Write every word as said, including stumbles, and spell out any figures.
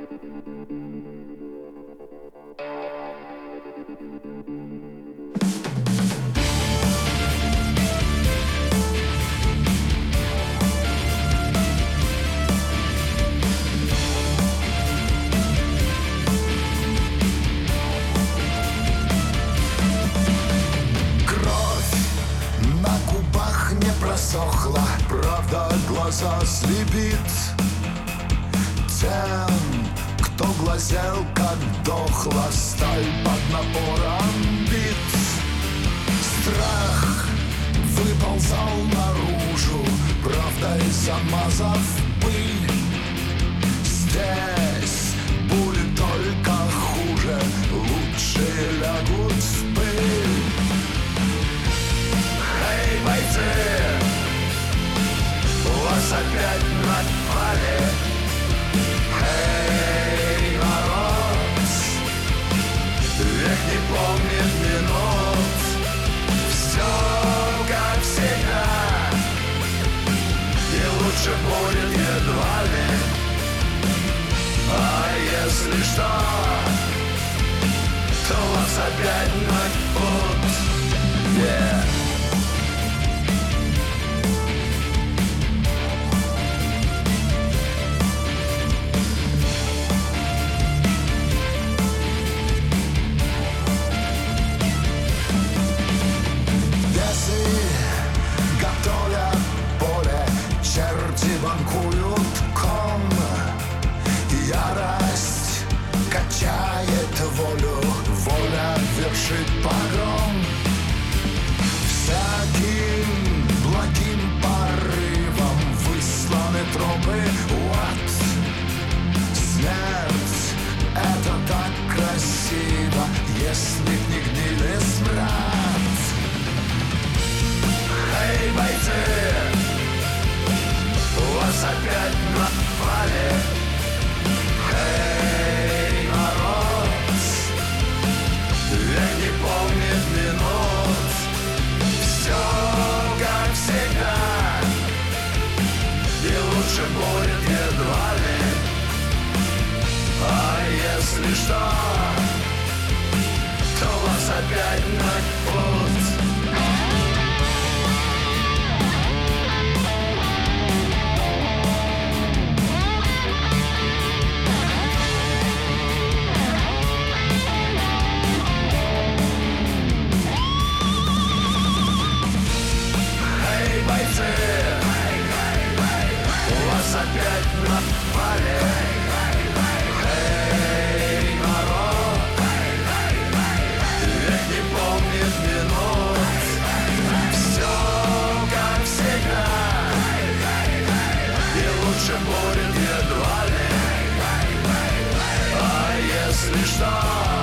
Просохла, правда, глаза слепит тем, кто глазел, как дохла сталь под напором бит. Страх выползал наружу, правдой замазав пыль. Здесь будет только хуже, лучше лягут в пыль. Эй, бойцы! Вас опять напали. Эй, народ, век не помнит минут. Все как всегда, и лучше будет едва ли. А если что, то вас опять напьют. Yeah. Банкуют ком, ярость качает волю, воля вершит погром. Всяким благим порывом высланы тропы в ад. Смерть — это так красиво, если б не гнили смрад. Эй, бойцы! Вас опять напали. Эй, народ, век не помнит минут. Все как всегда, и лучше будет едва ли. А если что, то вас опять напьют. Вас опять напали. Эй, народ, век не помнит минут. Все как всегда, и лучше будет едва ли. А если что,